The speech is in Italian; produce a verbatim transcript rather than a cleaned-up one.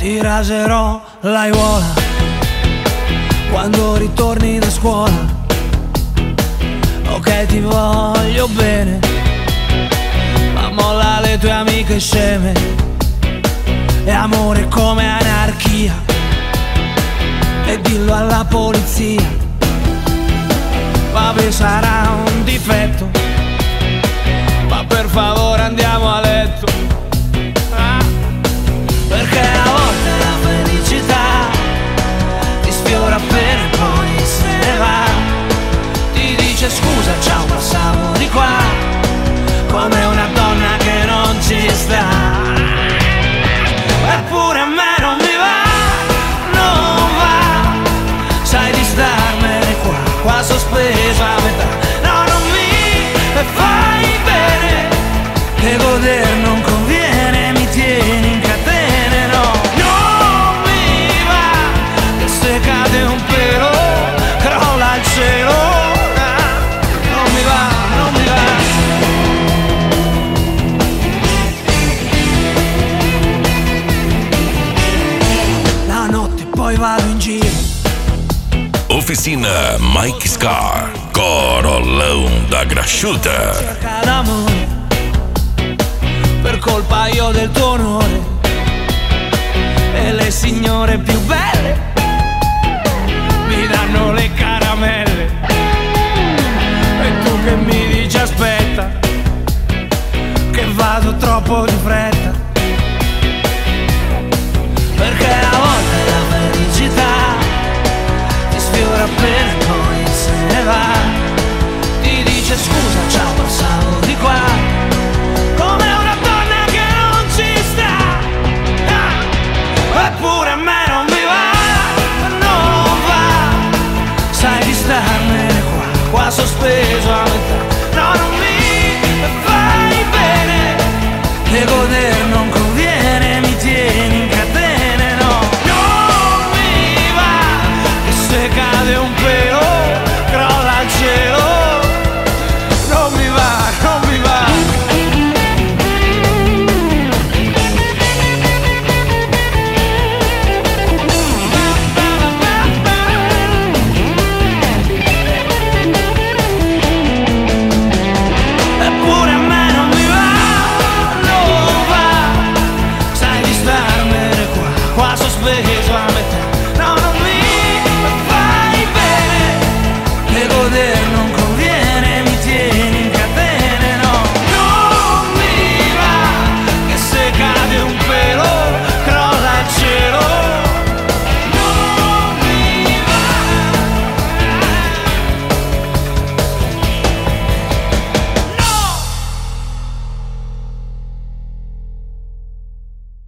ti raserò l'aiuola quando ritorni da scuola. Ok, ti voglio bene, ma molla le tue amiche sceme. E amore come anarchia, e dillo alla polizia. Vabbè, sarà un difetto, ma per favore andiamo a letto. Ah, perché a volte la felicità ti sfiora appena e poi se ne va. Ti dice scusa, ciao, passavo di qua, come una donna che non ci sta. Eppure a me non mi va, non va, sai di starmene qua, qua sospesa a metà. No, non mi fai bene, che goder non conviene, mi tieni in catene, no. Non mi va, che se cade un pelo, crolla il cielo. Non mi va, non mi va. La notte poi vado in giro. Oficina Mike Scar, Corolão da Grasciuta. Cerca l'amore, per colpa io del tuo onore. E le signore più belle mi danno le caramelle. E tu che mi dici aspetta, che vado troppo di fretta.